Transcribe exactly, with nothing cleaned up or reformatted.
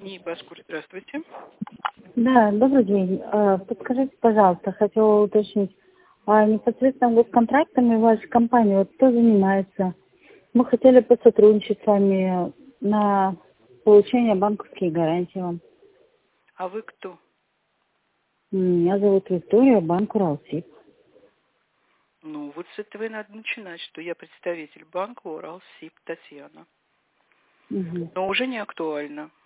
НИИ-Баскур, здравствуйте. Да, добрый день. А, Подскажите, пожалуйста, хотела уточнить, а непосредственно вот контрактами вашей компании, вот кто занимается? Мы хотели посотрудничать с вами на получение банковских гарантий вам. А вы кто? Меня зовут Виктория, банк Уралсиб. Ну, вот с этого и надо начинать, что я представитель банка Уралсиб Татьяна. Угу. Но уже не актуально.